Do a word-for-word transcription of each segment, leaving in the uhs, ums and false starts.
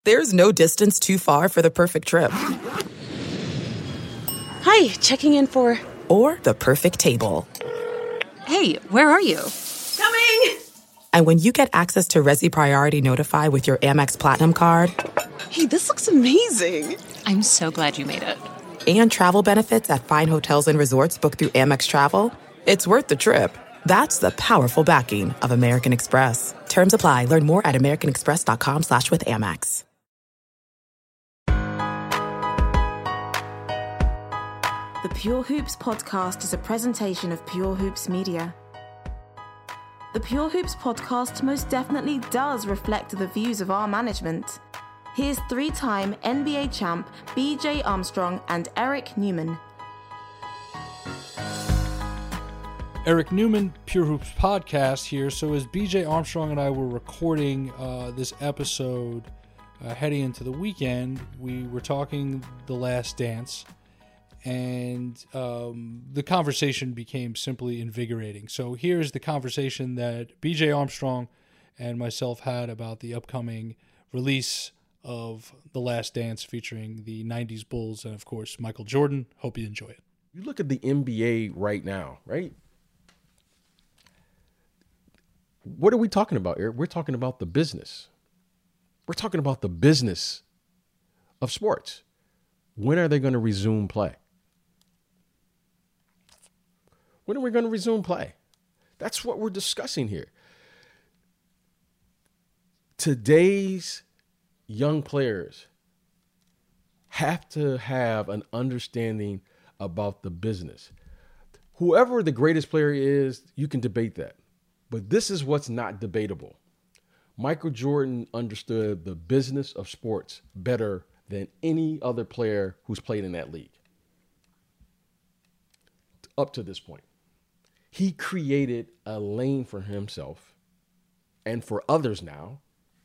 There's no distance too far for the perfect trip. Hi, checking in for... Or the perfect table. Hey, where are you? Coming! And when you get access to Resi Priority Notify with your Amex Platinum card... Hey, this looks amazing. I'm so glad you made it. And travel benefits at fine hotels and resorts booked through Amex Travel, it's worth the trip. That's the powerful backing of American Express. Terms apply. Learn more at americanexpress.com slash with Amex. The Pure Hoops podcast is a presentation of Pure Hoops Media. The Pure Hoops podcast most definitely does reflect the views of our management. Here's three-time N B A champ B J Armstrong and Eric Newman. Eric Newman, Pure Hoops podcast here. So as B J Armstrong and I were recording uh, this episode uh, heading into the weekend, we were talking The Last Dance, and um, the conversation became simply invigorating. So here's the conversation that B J Armstrong and myself had about the upcoming release of The Last Dance featuring the nineties Bulls and, of course, Michael Jordan. Hope you enjoy it. You look at the N B A right now, right? What are we talking about, Eric? We're talking about the business. We're talking about the business of sports. When are they going to resume play? When are we going to resume play? That's what we're discussing here. Today's young players have to have an understanding about the business. Whoever the greatest player is, you can debate that. But this is what's not debatable. Michael Jordan understood the business of sports better than any other player who's played in that league. Up to this point. He created a lane for himself and for others now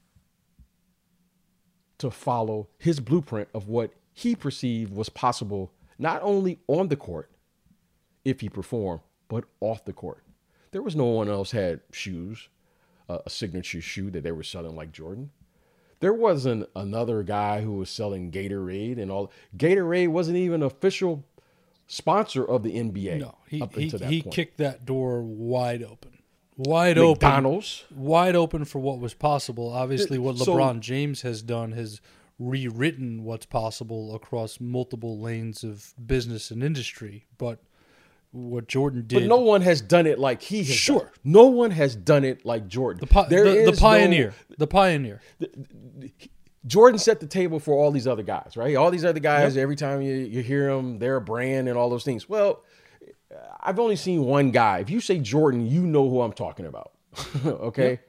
to follow his blueprint of what he perceived was possible, not only on the court, if he performed, but off the court. There was no one else had shoes, uh, a signature shoe that they were selling like Jordan. There wasn't another guy who was selling Gatorade and all. Gatorade wasn't even an official sponsor of the N B A. No, he, up he, until that he point. kicked that door wide open. Wide McDonald's. open. Wide open for what was possible. Obviously, what So- LeBron James has done has rewritten what's possible across multiple lanes of business and industry. But what Jordan did... But no one has done it like he has Sure. done. No one has done it like Jordan. The, pi- There the, the is pioneer. no- the pioneer. Jordan set the table for all these other guys, right? All these other guys, yep. Every time you, you hear them, they're a brand and all those things. Well, I've only seen one guy. If you say Jordan, you know who I'm talking about, okay? Yep.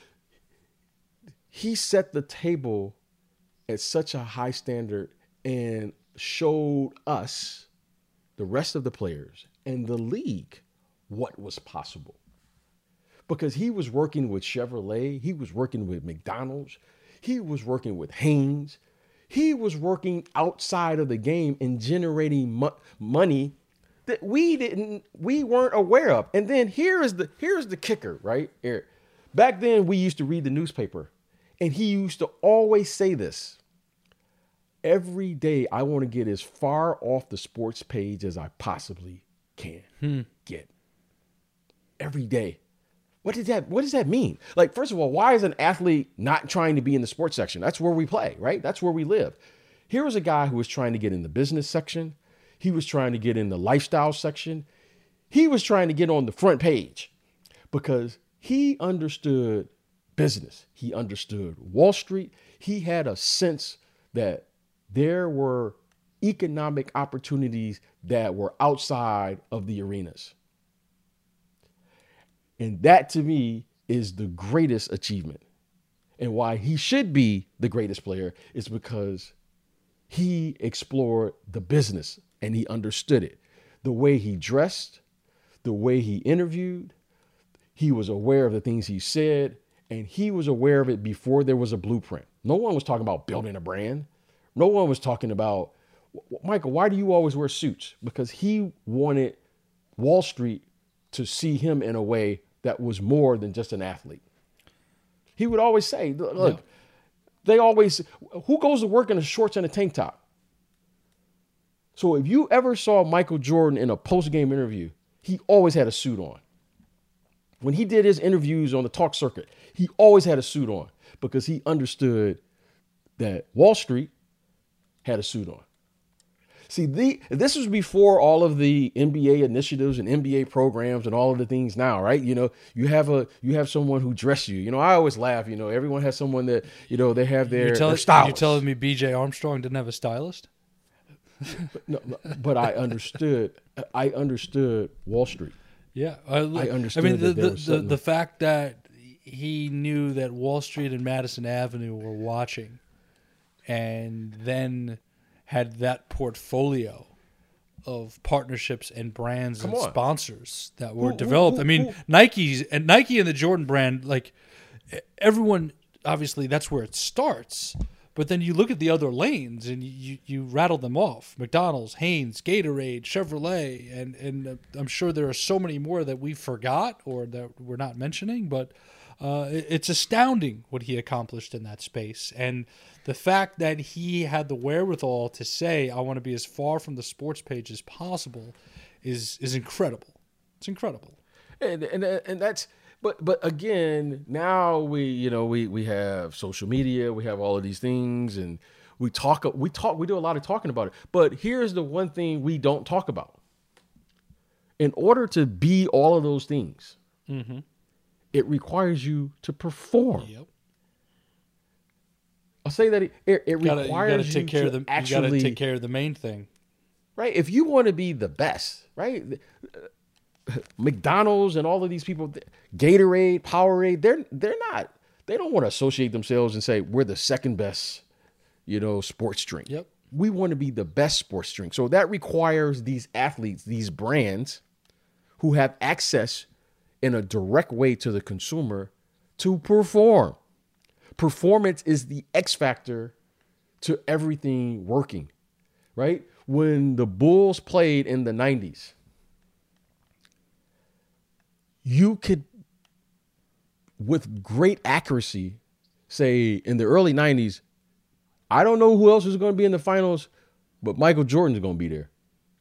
He set the table at such a high standard and showed us, the rest of the players, and the league what was possible. Because he was working with Chevrolet, he was working with McDonald's, he was working with Haynes, he was working outside of the game and generating mo- money that we didn't, we weren't aware of. And then here is the here's the kicker, right, Eric? Back then we used to read the newspaper, and he used to always say this: every day I want to get as far off the sports page as I possibly can hmm. get. Every day. What did that, what does that mean? Like, first of all, why is an athlete not trying to be in the sports section? That's where we play, right? That's where we live. Here was a guy who was trying to get in the business section. He was trying to get in the lifestyle section. He was trying to get on the front page because he understood business. He understood Wall Street. He had a sense that there were economic opportunities that were outside of the arenas. And that, to me, is the greatest achievement. And why he should be the greatest player is because he explored the business and he understood it. The way he dressed, the way he interviewed, he was aware of the things he said, and he was aware of it before there was a blueprint. No one was talking about building a brand. No one was talking about, Michael, why do you always wear suits? Because he wanted Wall Street to see him in a way that was more than just an athlete. He would always say, look, They always, who goes to work in a shorts and a tank top? So if you ever saw Michael Jordan in a post-game interview, he always had a suit on. When he did his interviews on the talk circuit, he always had a suit on because he understood that Wall Street had a suit on. See, the, this was before all of the N B A initiatives and N B A programs and all of the things now, right? You know, you have a you have someone who dress you. You know, I always laugh. You know, everyone has someone that, you know, they have their, You're, tell, their stylist. you're telling me B J Armstrong didn't have a stylist? But, no, but I understood. I understood Wall Street. Yeah, I, I understood. I mean, the that the, was the, the fact that he knew that Wall Street and Madison Avenue were watching, and then had that portfolio of partnerships and brands Come and on. sponsors that were Who- who- developed. who- I mean, who- Nike's and Nike and the Jordan brand, like everyone, obviously that's where it starts. But then you look at the other lanes and you, you rattle them off: McDonald's, Hanes, Gatorade, Chevrolet, and and uh, I'm sure there are so many more that we forgot or that we're not mentioning. But uh, it- it's astounding what he accomplished in that space, and the fact that he had the wherewithal to say, "I want to be as far from the sports page as possible," is is incredible. It's incredible. and and and that's but but again, now we you know we we have social media, we have all of these things, and we talk we talk we do a lot of talking about it. But here's the one thing we don't talk about. In order to be all of those things, it requires you to perform. Yep. I'll say that it, it, it You gotta, you requires gotta you, take care to of the. You actually gotta take care of the main thing. right. If you want to be the best, right? McDonald's and all of these people, Gatorade, Powerade, they're they're not. They don't want to associate themselves and say we're the second best, you know, sports drink. Yep. We want to be the best sports drink. So that requires these athletes, these brands, who have access in a direct way to the consumer to perform. Performance is the X factor to everything working, right? When the Bulls played in the nineties, you could, with great accuracy, say in the early nineties, I don't know who else is going to be in the finals, but Michael Jordan's going to be there.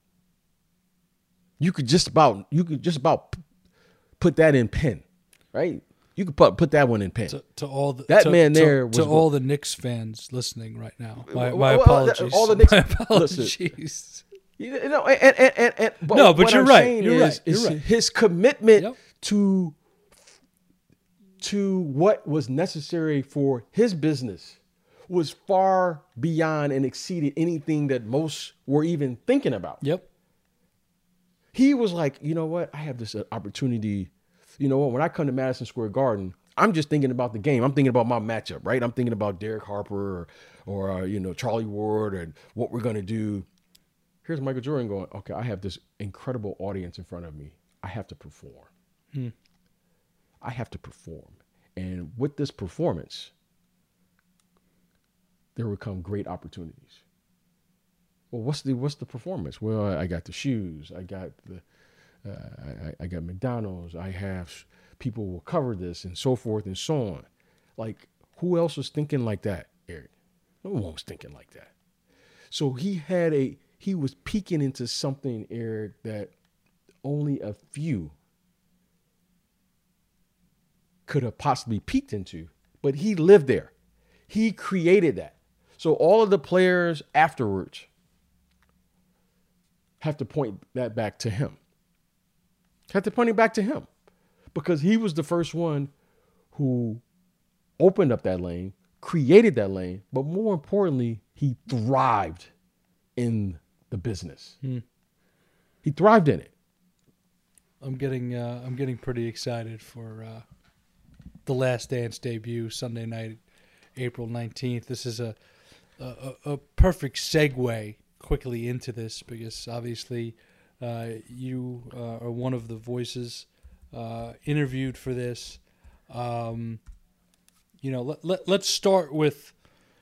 You could just about, you could just about p- put that in pen, right? You could put, put that one in pen. To, to all the, That to, man to- there to, was all the Knicks fans listening right now. My, my Well, apologies. all the Knicks- my listen. apologies. You know, and, and, and, and but No, but what you're I'm right. saying You're is, right. You're is right. his commitment Yep. to to what was necessary for his business was far beyond and exceeded anything that most were even thinking about. Yep. He was like, you know what? I have this uh, opportunity. You know what? When I come to Madison Square Garden, I'm just thinking about the game. I'm thinking about my matchup, right? I'm thinking about Derek Harper or, or uh, you know, Charlie Ward and what we're going to do. Here's Michael Jordan going, okay, I have this incredible audience in front of me. I have to perform. Hmm. I have to perform. And with this performance, there will come great opportunities. Well, what's the what's the performance? Well, I got the shoes. I got the uh, I, I got McDonald's. I have people will cover this and so forth and so on. Like, who else was thinking like that, Eric? No one was thinking like that. So he had a he was peeking into something, Eric, that only a few could have possibly peeked into, but he lived there. He created that. So all of the players afterwards have to point that back to him. Have to point it back to him because he was the first one who opened up that lane, created that lane, but more importantly, he thrived in the business. Hmm. He thrived in it. I'm getting uh, I'm getting pretty excited for uh, the Last Dance debut Sunday night, April nineteenth. This is a a, a perfect segue quickly into this because obviously uh, you uh, are one of the voices uh, interviewed for this. Um, you know, let, let let's start with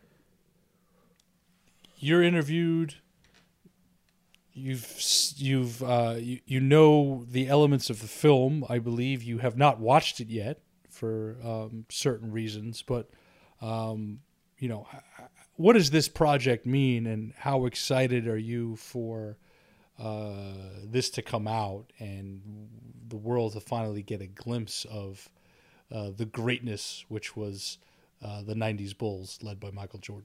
you're interviewed. You've you've uh, you, you know the elements of the film. I believe you have not watched it yet for um, certain reasons, but um, you know, what does this project mean, and how excited are you for uh, this to come out and the world to finally get a glimpse of uh, the greatness which was uh, the nineties Bulls led by Michael Jordan?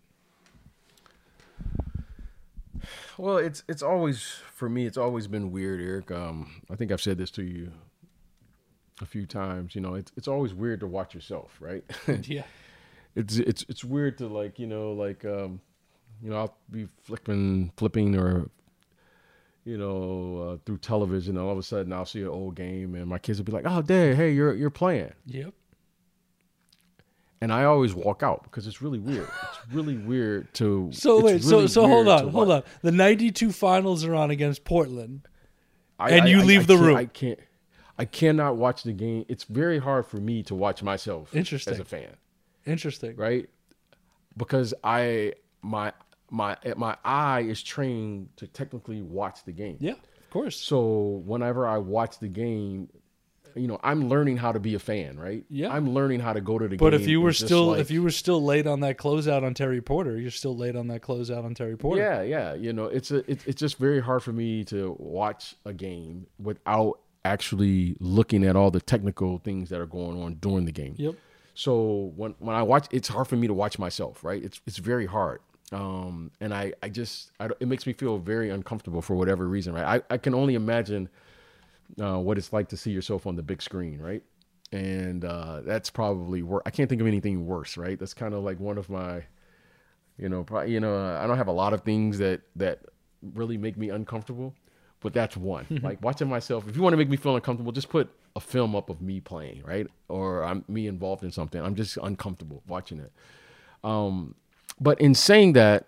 Well, it's it's always, for me, it's always been weird, Eric. Um, I think I've said this to you a few times. You know, it's it's always weird to watch yourself, right? Yeah. It's it's it's weird to like, you know, like um, you know, I'll be flipping flipping or you know, uh, through television, and all of a sudden I'll see an old game, and my kids will be like, "Oh, Dad, hey, you're you're playing." Yep. And I always walk out because it's really weird. It's really weird to. So wait, really so so hold weird on, to hold watch. on. The ninety-two finals are on against Portland, I, and I- you I- leave I the can't- room. I can't. I cannot watch the game. It's very hard for me to watch myself. Interesting. As a fan, Interesting. right? Because I my my my eye is trained to technically watch the game. Yeah, of course. So whenever I watch the game, you know, I'm learning how to be a fan, right? Yeah. I'm learning how to go to the game. But if you were and just still like- if you were still late on that closeout on Terry Porter, you're still late on that closeout on Terry Porter. Yeah, yeah. You know, it's a it, it's just very hard for me to watch a game without actually looking at all the technical things that are going on during the game. Yep. So when when I watch, it's hard for me to watch myself, right? It's it's very hard. Um, and I, I just, I, don't- it makes me feel very uncomfortable for whatever reason, right? I, I can only imagine uh, what it's like to see yourself on the big screen, right? And uh, that's probably worse. I can't think of anything worse, right? That's kind of like one of my, you know, pro- you know, I don't have a lot of things that that really make me uncomfortable, but that's one. Like watching myself. If you want to make me feel uncomfortable, just put a film up of me playing, right? Or I'm me involved in something. I'm just uncomfortable watching it. Um, but in saying that,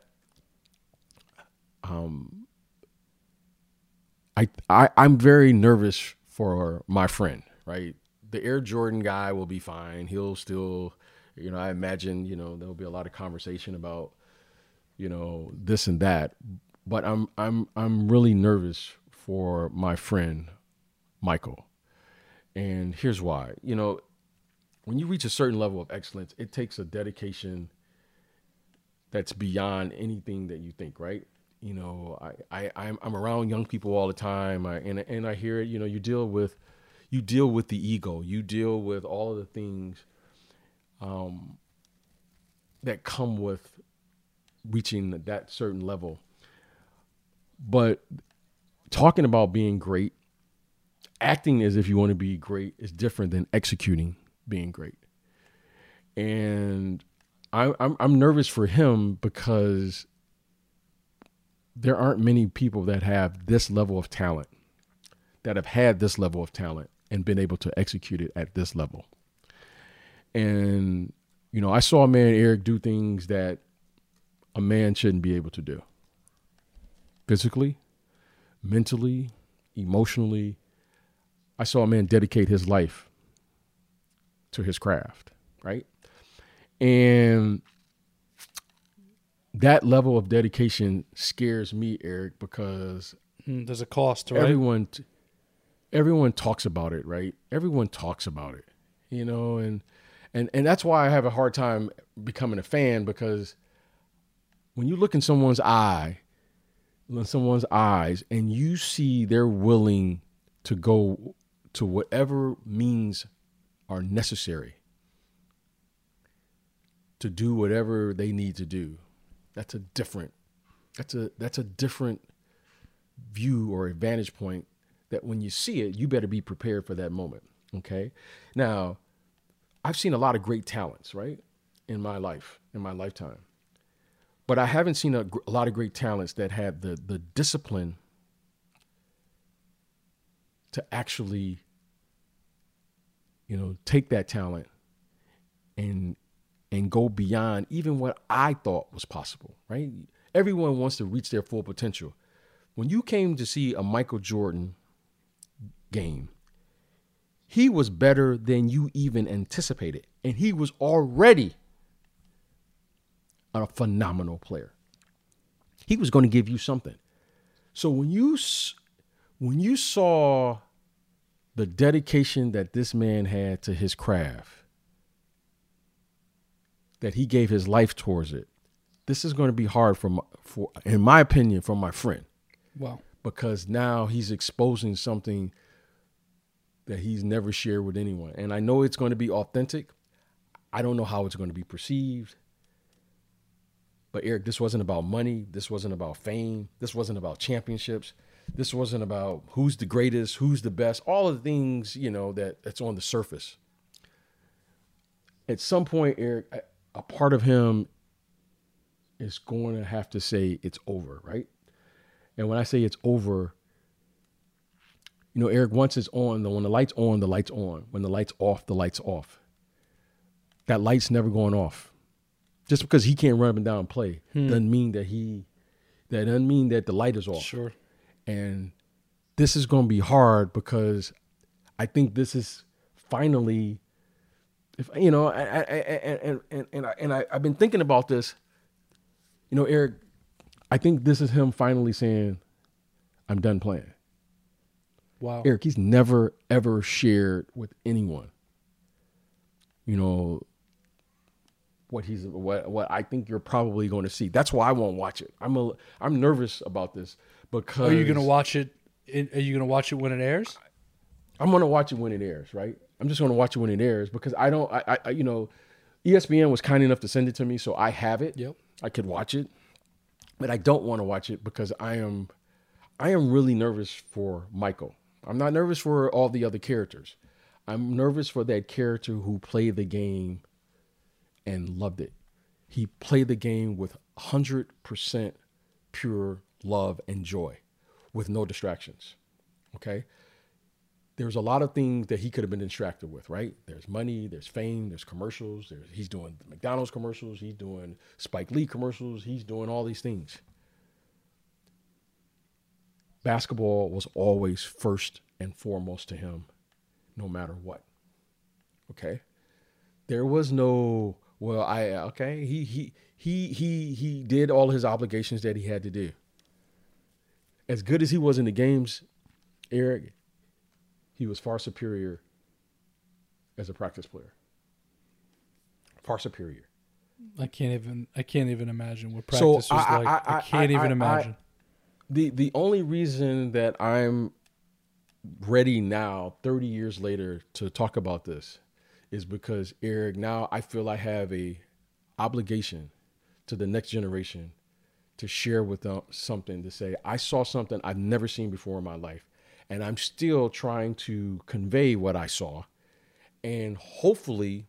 um, I, I I'm very nervous for my friend, right? The Air Jordan guy will be fine. He'll still, you know, I imagine, you know, there'll be a lot of conversation about, you know, this and that. But I'm I'm I'm really nervous for my friend Michael. And here's why. You know, when you reach a certain level of excellence, it takes a dedication that's beyond anything that you think, right? You know, I, I I'm, I'm around young people all the time, I, and and I hear it. You know, you deal with you deal with the ego, you deal with all of the things um, that come with reaching that certain level. But talking about being great, acting as if you want to be great is different than executing being great. And I, I'm I'm nervous for him because there aren't many people that have this level of talent, that have had this level of talent and been able to execute it at this level. And, you know, I saw a man, Eric, do things that a man shouldn't be able to do. Physically, mentally, emotionally. I saw a man dedicate his life to his craft, right? And that level of dedication scares me, Eric, because Mm, there's a cost, right? everyone everyone talks about it, right? Everyone talks about it, you know, and and and that's why I have a hard time becoming a fan, because when you look in someone's eye, in someone's eyes, and you see they're willing to go to whatever means are necessary to do whatever they need to do, that's a different that's a that's a different view or a vantage point that when you see it, you better be prepared for that moment. Okay. Now, I've seen a lot of great talents, right, in my life, in my lifetime. But I haven't seen a, gr- a lot of great talents that had the the discipline to actually, you know, take that talent and and go beyond even what I thought was possible, right? Everyone wants to reach their full potential. When you came to see a Michael Jordan game, he was better than you even anticipated. And he was already a phenomenal player. He was going to give you something. So when you s- when you saw the dedication that this man had to his craft, that he gave his life towards it. This is going to be hard for, my, for, in my opinion, for my friend. Wow. Because now he's exposing something that he's never shared with anyone. And I know it's going to be authentic. I don't know how it's going to be perceived. But Eric, this wasn't about money. This wasn't about fame. This wasn't about championships. This wasn't about who's the greatest, who's the best, all of the things, you know, that that's on the surface. At some point, Eric, a, a part of him is going to have to say it's over, right? And when I say it's over, you know, Eric, once it's on, when the light's on, the light's on. When the light's off, the light's off. That light's never going off. Just because he can't run up and down and play hmm. doesn't mean that he, that doesn't mean that the light is off. Sure. And this is going to be hard because I think this is finally, if you know, I, I, I, and and and, I, and I, I've been thinking about this. You know, Eric, I think this is him finally saying, "I'm done playing." Wow. Eric, he's never ever shared with anyone, you know, what he's what what I think you're probably going to see. That's why I won't watch it. I'm a I'm nervous about this because are you going to watch it? Are you going to watch it when it airs? I'm going to watch it when it airs, right? I'm just going to watch it when it airs because I don't I, I you know, E S P N was kind enough to send it to me, so I have it. Yep. I could watch it, but I don't want to watch it because I am I am really nervous for Michael. I'm not nervous for all the other characters. I'm nervous for that character who played the game and loved it. He played the game with one hundred percent pure love and joy with no distractions, okay? There's a lot of things that he could have been distracted with, right? There's money, there's fame, there's commercials. There's, he's doing McDonald's commercials. He's doing Spike Lee commercials. He's doing all these things. Basketball was always first and foremost to him, no matter what, okay? There was no... Well, I okay. He he he he he did all his obligations that he had to do. As good as he was in the games, Eric, he was far superior as a practice player. Far superior. I can't even I can't even imagine what practice so was I, like. I, I, I can't I, even I, imagine. I, the the only reason that I'm ready now, thirty years later, to talk about this is because, Eric, now I feel I have a obligation to the next generation to share with them something, to say, I saw something I've never seen before in my life, and I'm still trying to convey what I saw, and hopefully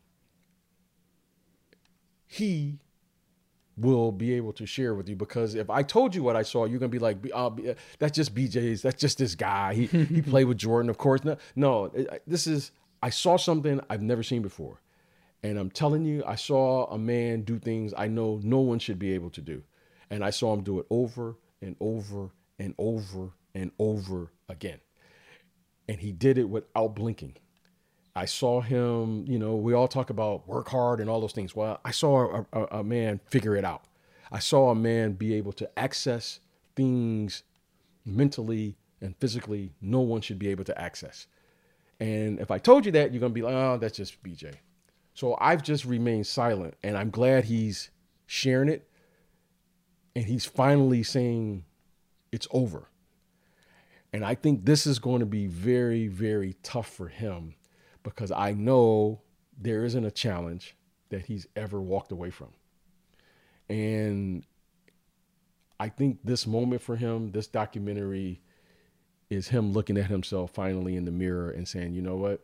he will be able to share with you, because if I told you what I saw, you're going to be like, oh, that's just B J's, that's just this guy. He, he played with Jordan, of course. No, no, this is... I saw something I've never seen before. And I'm telling you, I saw a man do things I know no one should be able to do. And I saw him do it over and over and over and over again. And he did it without blinking. I saw him, you know, we all talk about work hard and all those things. Well, I saw a, a, a man figure it out. I saw a man be able to access things mentally and physically no one should be able to access. And if I told you that, you're going to be like, oh, that's just B J. So I've just remained silent, and I'm glad he's sharing it. And he's finally saying it's over. And I think this is going to be very, very tough for him, because I know there isn't a challenge that he's ever walked away from. And I think this moment for him, this documentary, is him looking at himself finally in the mirror and saying, you know what?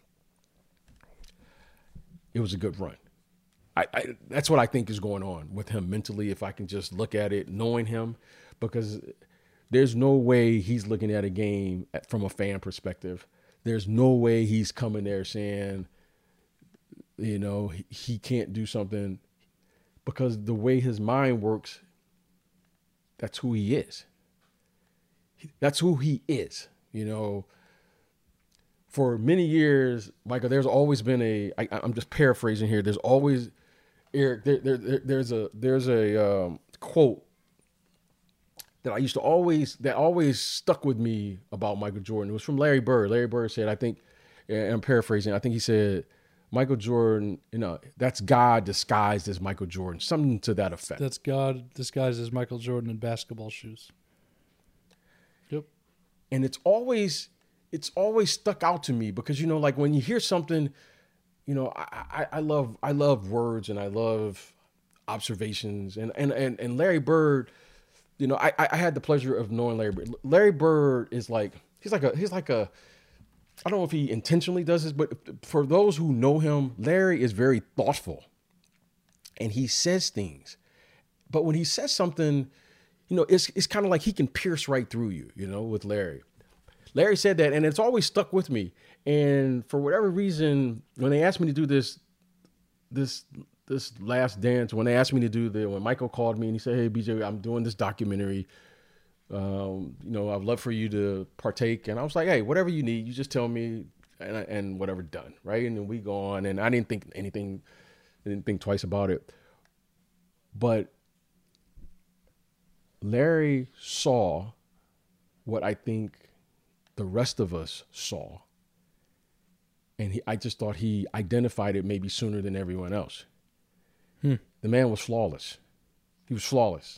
It was a good run. I, I that's what I think is going on with him mentally, if I can just look at it, knowing him, because there's no way he's looking at a game from a fan perspective. There's no way he's coming there saying, you know, he, he can't do something, because the way his mind works, that's who he is. That's who he is, you know. For many years, Michael, there's always been a, I, I'm just paraphrasing here. There's always, Eric, there, there, there, there's a, there's a um, quote that I used to always, that always stuck with me about Michael Jordan. It was from Larry Bird. Larry Bird said, I think, and I'm paraphrasing, I think he said, Michael Jordan, you know, that's God disguised as Michael Jordan, something to that effect. That's God disguised as Michael Jordan in basketball shoes. Yep. And it's always, it's always stuck out to me because, you know, like when you hear something, you know, I, I, I love, I love words and I love observations and, and, and, and Larry Bird, you know, I, I had the pleasure of knowing Larry Bird. Larry Bird is like, he's like a, he's like a, I don't know if he intentionally does this, but for those who know him, Larry is very thoughtful and he says things. But when he says something, you know, it's it's kind of like he can pierce right through you, you know, with Larry. Larry said that, and it's always stuck with me. And for whatever reason, when they asked me to do this, this, this last dance, when they asked me to do the, when Michael called me and he said, hey, B J, I'm doing this documentary. Um, you know, I'd love for you to partake. And I was like, hey, whatever you need, you just tell me and, and whatever done. Right. And then we go on and I didn't think anything, I didn't think twice about it. But Larry saw what I think the rest of us saw. And he, I just thought he identified it maybe sooner than everyone else. Hmm. The man was flawless. He was flawless.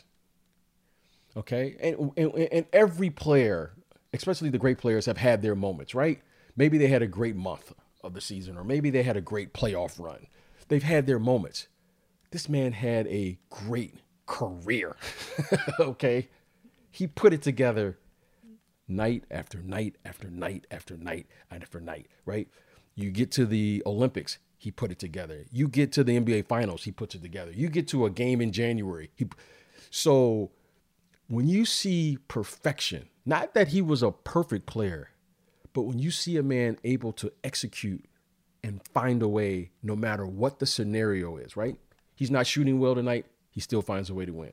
Okay. And, and and every player, especially the great players, have had their moments, right? Maybe they had a great month of the season, or maybe they had a great playoff run. They've had their moments. This man had a great career. Okay. He put it together night after night after night after night after night, right? You get to the Olympics, he put it together. You get to the N B A Finals, he puts it together. You get to a game in January. He, so when you see perfection, not that he was a perfect player, but when you see a man able to execute and find a way no matter what the scenario is, right? He's not shooting well tonight, he still finds a way to win.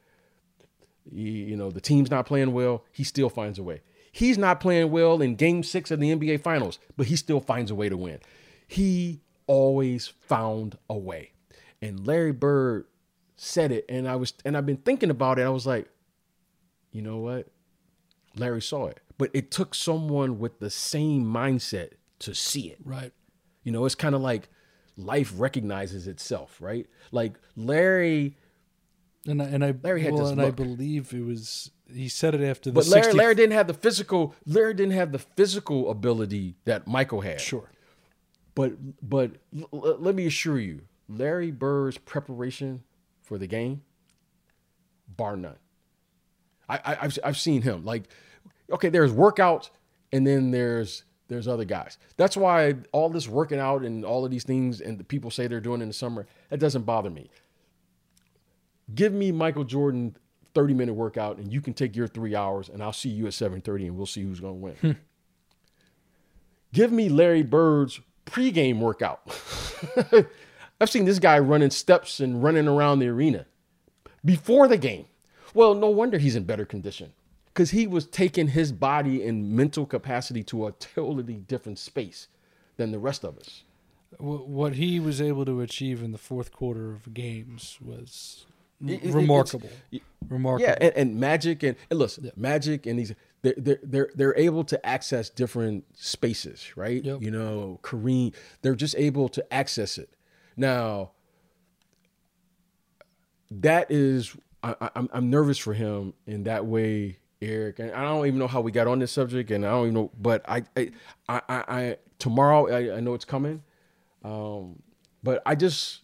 He, you know, the team's not playing well, he still finds a way. He's not playing well in game six of the N B A Finals, but he still finds a way to win. He always found a way. And Larry Bird said it, and I was, and I've been thinking about it. I was like, you know what? Larry saw it, but it took someone with the same mindset to see it. Right. You know, it's kind of like life recognizes itself, right? Like Larry, and I, and I, Larry had well, this and I look. believe it was, he said it after the But Larry, sixty Larry didn't have the physical. Larry didn't have the physical ability that Michael had. Sure. But but l- l- let me assure you, Larry Bird's preparation for the game, bar none. I, I I've I've seen him. Like, okay, there's workouts, and then there's there's other guys. That's why all this working out and all of these things, and the people say they're doing in the summer, that doesn't bother me. Give me Michael Jordan thirty minute workout, and you can take your three hours, and I'll see you at seven thirty, and we'll see who's going to win. Hmm. Give me Larry Bird's pregame workout. I've seen this guy running steps and running around the arena before the game. Well, no wonder he's in better condition, because he was taking his body and mental capacity to a totally different space than the rest of us. What he was able to achieve in the fourth quarter of games was It- it- remarkable. it's- remarkable. Yeah, and, and Magic and, and listen, Yeah. Magic and these they're, they're they're they're able to access different spaces, right? Yep. You know, Kareem, they're just able to access it. Now, that is, I, I, I'm I'm nervous for him in that way, Eric. And I don't even know how we got on this subject, and I don't even know. But I I I, I, I tomorrow I, I know it's coming, um, but I just.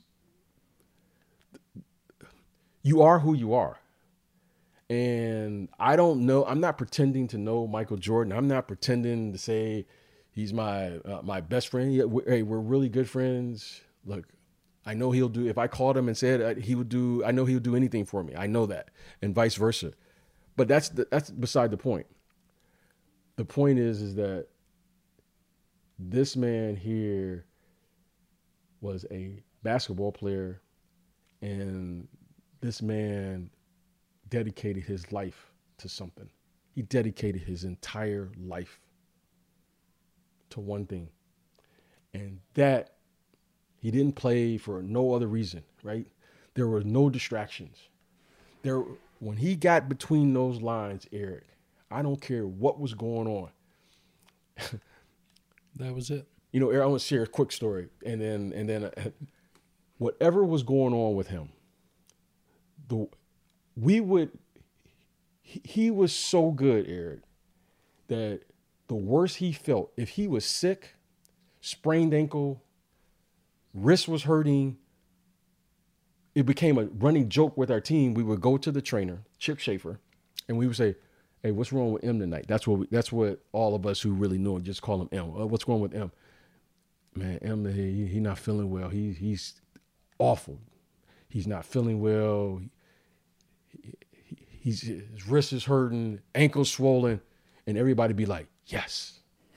You are who you are. And I don't know. I'm not pretending to know Michael Jordan. I'm not pretending to say he's my uh, my best friend. Yeah, we, hey, we're really good friends. Look, I know he'll do, if I called him and said uh, he would do, I know he would do anything for me. I know that, and vice versa. But that's the, that's beside the point. The point is, is that this man here was a basketball player, and this man dedicated his life to something. He dedicated his entire life to one thing. And that, he didn't play for no other reason, right? There were no distractions. There, when he got between those lines, Eric, I don't care what was going on. That was it. You know, I want to share a quick story, and then and then uh, whatever was going on with him, the we would he, he was so good, Eric, that the worse he felt, if he was sick, sprained ankle, wrist was hurting, it became a running joke with our team. We would go to the trainer, Chip Schaefer, and we would say, "Hey, what's wrong with M tonight?" That's what we, that's what all of us who really know him just call him M. Uh, what's wrong with M? Man, M, he, he not feeling well. He he's awful. He's not feeling well. He, he, he's his wrist is hurting, ankle swollen, and everybody be like, "Yes,"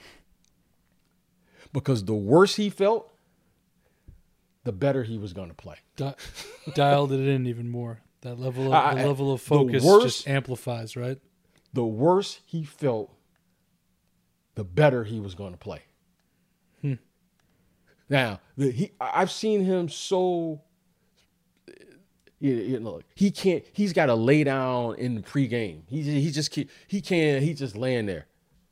because the worse he felt, the better he was going to play. Di- dialed it in even more. That level of I, the level of focus worse, just amplifies, right? The worse he felt, the better he was going to play. Hmm. Now, the, he, I've seen him so, you, you know, he can't, he's got to lay down in the pregame. He, he just can't, he can't, he's just laying there.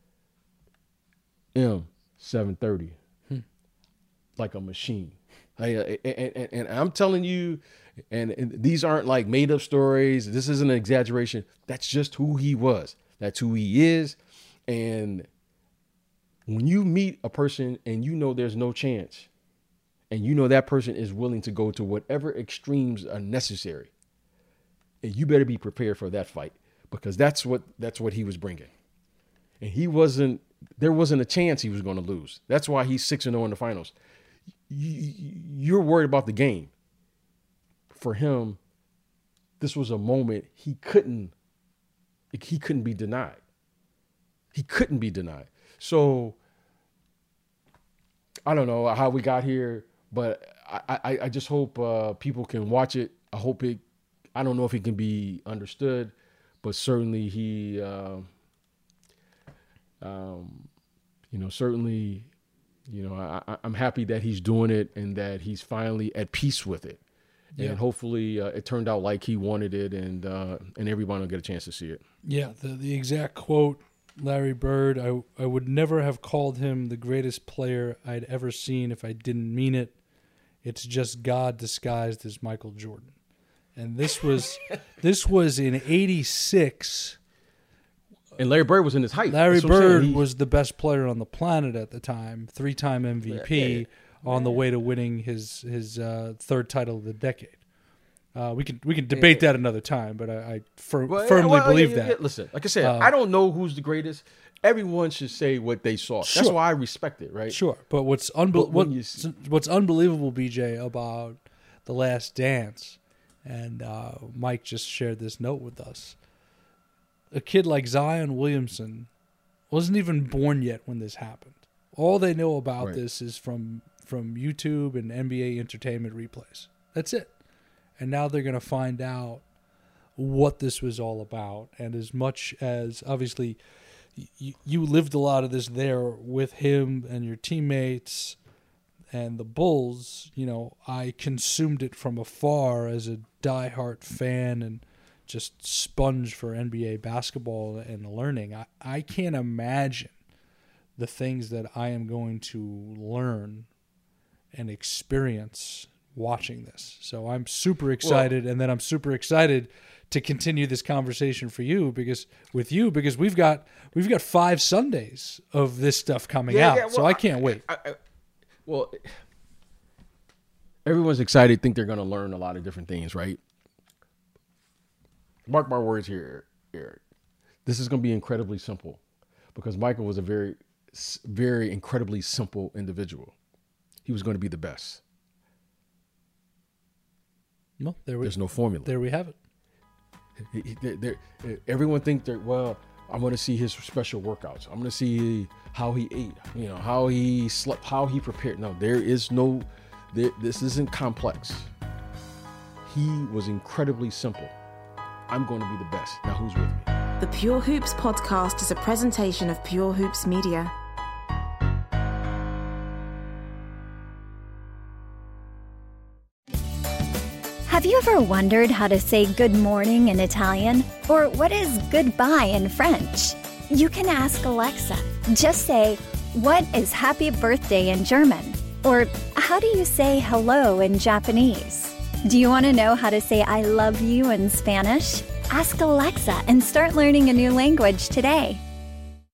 M, seven thirty, hmm. like a machine. I, and, and, and I'm telling you, and, and these aren't like made up stories. This isn't an exaggeration. That's just who he was. That's who he is. And when you meet a person and you know there's no chance, and you know that person is willing to go to whatever extremes are necessary, and you better be prepared for that fight, because that's what that's what he was bringing. And he wasn't, there wasn't a chance he was going to lose. That's why he's six and oh in the finals. You're worried about the game. For him, this was a moment he couldn't, he couldn't be denied. He couldn't be denied. So I don't know how we got here, but I, I, I just hope uh, people can watch it. I hope it, I don't know if it can be understood, but certainly he, uh, um, you know, certainly, you know, I, I'm happy that he's doing it and that he's finally at peace with it. Yeah. And hopefully uh, it turned out like he wanted it, and uh, and everyone will get a chance to see it. Yeah, the, the exact quote, Larry Bird, I, I would never have called him the greatest player I'd ever seen if I didn't mean it. It's just God disguised as Michael Jordan. And this was this was in eighty-six. And Larry Bird was in his height. Larry Bird he, was the best player on the planet at the time, three-time M V P, yeah, yeah, on yeah. the way to winning his his uh, third title of the decade. Uh, we can we can debate yeah. that another time, but I, I fir- well, firmly well, believe yeah, that. Yeah, listen, like I said, uh, I don't know who's the greatest. Everyone should say what they saw. Sure. That's why I respect it, right? Sure, but what's unbe- but what, you, what's unbelievable, B J, about The Last Dance, and uh, Mike just shared this note with us. A kid like Zion Williamson wasn't even born yet when this happened. All they know about right. this is from from YouTube and N B A entertainment replays. That's it. And now they're going to find out what this was all about. And as much as, obviously, y- you lived a lot of this there with him and your teammates and the Bulls, you know, I consumed it from afar as a diehard fan and just sponge for N B A basketball and learning. I, I can't imagine the things that I am going to learn and experience watching this. So I'm super excited, well, and then I'm super excited to continue this conversation for you because with you because we've got we've got five Sundays of this stuff coming yeah, out. Yeah, well, so I can't wait. I, I, well, everyone's excited, think they're going to learn a lot of different things, right? Mark my words here, Eric. This is going to be incredibly simple because Michael was a very, very incredibly simple individual. He was going to be the best. Well, there we, There's no formula. There we have it. He, he, they're, they're, everyone thinks that, well, I'm going to see his special workouts. I'm going to see how he ate, you know, how he slept, how he prepared. No, there is no, there, this isn't complex. He was incredibly simple. I'm going to be the best. Now, who's with me? The Pure Hoops podcast is a presentation of Pure Hoops Media. Have you ever wondered how to say good morning in Italian? Or what is goodbye in French? You can ask Alexa. Just say, What is happy birthday in German? Or how do you say hello in Japanese? Do you want to know how to say I love you in Spanish? Ask Alexa and start learning a new language today.